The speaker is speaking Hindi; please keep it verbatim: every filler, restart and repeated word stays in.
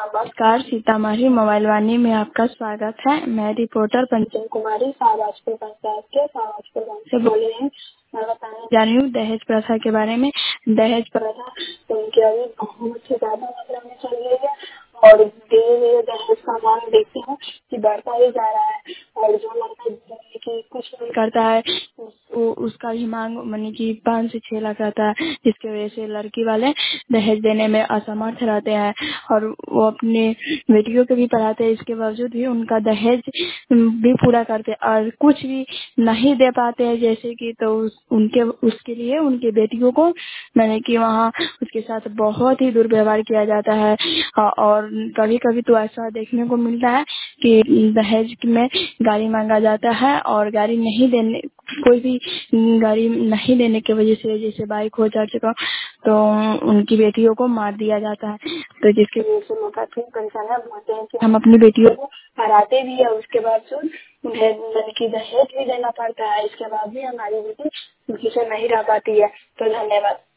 नमस्कार, सीतामढ़ी मोबाइल वाणी में आपका स्वागत है। मैं रिपोर्टर पंचम कुमारी शाहबाजपुर पंचायत के शाहबाजपुर गाँव से बोल रही हूँ। मैं बताने जा रही हूँ दहेज प्रथा के बारे में। दहेज प्रथा उनके अभी बहुत ही ज्यादा मात्रा में चल रही है और धीरे धीरे दहेज का मांग देखती हूँ कि बढ़ता ही जा रहा है। और जो लड़का की कुछ नहीं करता है वो उसका भी मांग मानी कि पाँच से छह लाख रहता है, जिसकी वजह से लड़की वाले दहेज देने में असमर्थ रहते हैं और वो अपने बेटियों को भी पढ़ाते हैं। इसके बावजूद भी उनका दहेज भी पूरा करते हैं और कुछ भी नहीं दे पाते हैं, जैसे कि तो उस, उनके उसके लिए उनकी बेटियों को मैंने कि वहाँ उसके साथ बहुत ही दुर्व्यवहार किया जाता है। और कभी कभी तो ऐसा देखने को मिलता है कि दहेज में गाड़ी मांगा जाता है और गाड़ी नहीं देने कोई भी गाड़ी नहीं देने की वजह से, जैसे बाइक हो जा चुका तो उनकी बेटियों को मार दिया जाता है। तो जिसकी वजह से लोग काफी परेशान है, बोलते हैं कि हम अपनी बेटियों को पढ़ाते भी है, उसके बाद उन्हें लड़की दहेज भी देना पड़ता है, इसके बाद भी हमारी बेटी किसी से नहीं रह पाती है। तो धन्यवाद।